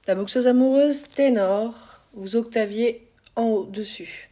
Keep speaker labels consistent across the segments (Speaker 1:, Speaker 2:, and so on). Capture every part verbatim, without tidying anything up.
Speaker 1: La boxeuse amoureuse ténor, vous octaviez en haut dessus.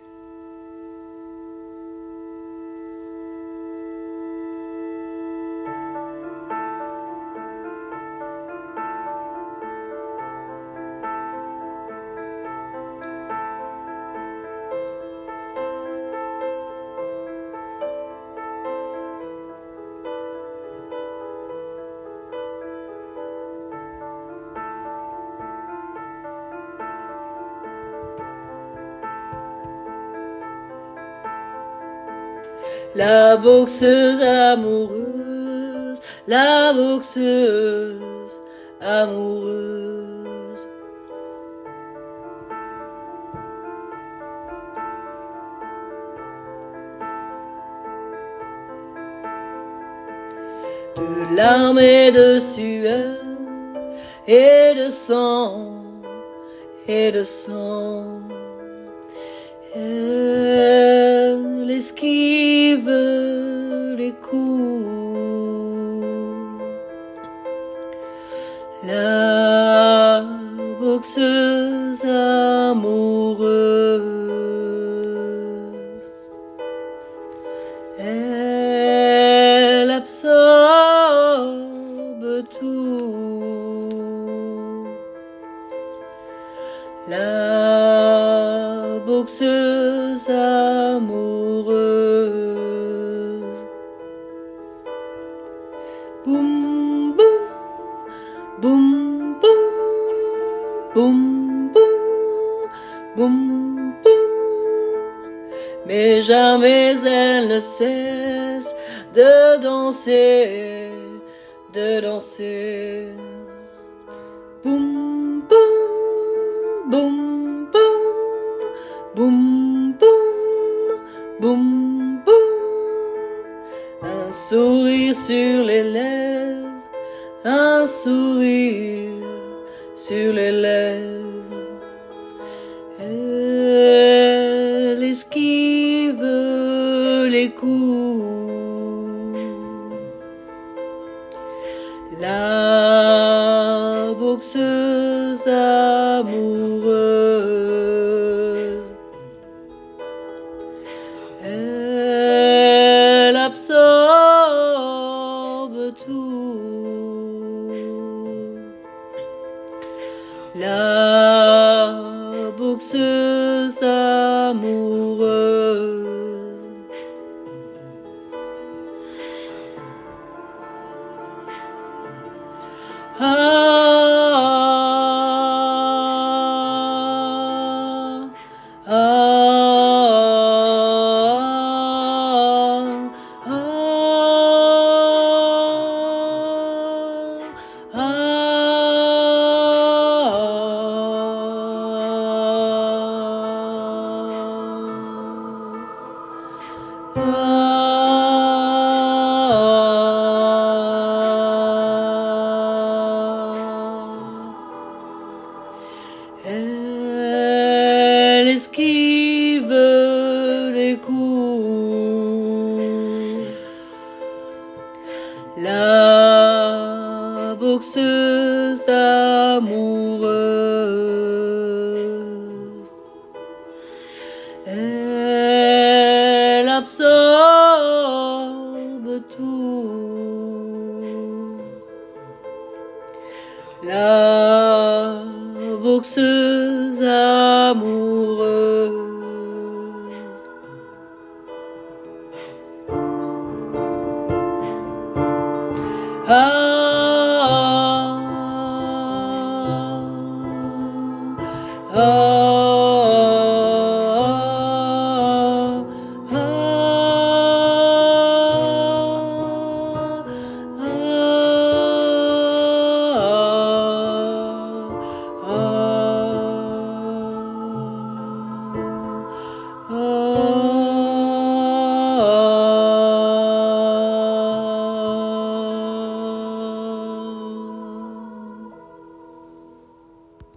Speaker 1: La boxeuse amoureuse, la boxeuse amoureuse. De larmes et de sueur, et de sang, et de sang. Elle esquive les coups. La boxeuse amoureuse, elle absorbe tout. La boxeuse amoureuse. Boum boum, boum boum, boum boum, boum boum. Mais jamais elle ne cesse de danser, de danser. Boum boum, boum boum, boum boum, boum boum. Un sourire sur les lèvres, un sourire sur les lèvres. Elle esquive les coups. La boxeuse amoureuse, elle absorbe tout. La boxeuse amoureuse. Ah, ah, ah, ah, Elle esquive les coups. La boxeuse amoureuse, elle absorbe tout. La boxeuse amoureuse. Ah,